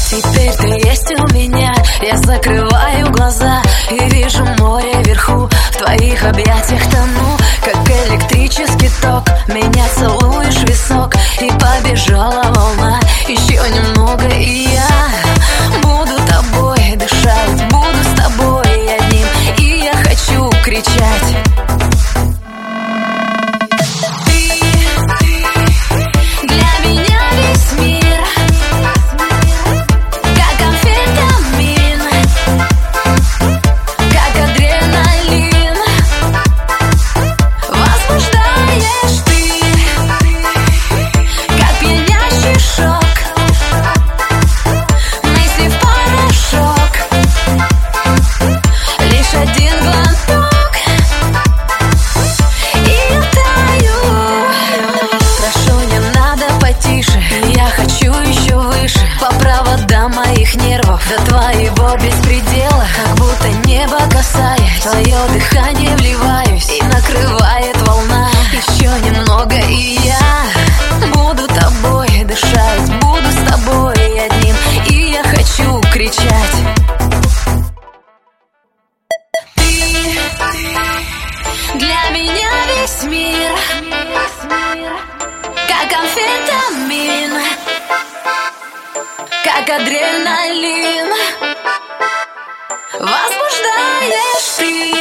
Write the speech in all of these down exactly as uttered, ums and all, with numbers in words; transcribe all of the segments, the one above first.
Теперь ты есть у меня. Я закрываю глаза и вижу море вверху. В твоих объятиях тону, как электрический ток. Меня целуешь в висок, и побежала волна. Еще немного, и я буду тобой дышать. Буду с тобой одним, и я хочу кричать. Моих нервов до твоего беспредела, как будто небо касаясь, твое дыхание вливаюсь, и накрывает волна. Еще немного, и я буду тобой дышать. Буду с тобой одним, и я хочу кричать. Ты для меня весь мир, как амфетамин, как адреналин. Возбуждаешь ты,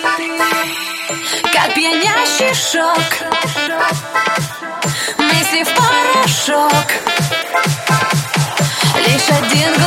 как пьянящий шок. Мысли в порошок. Лишь один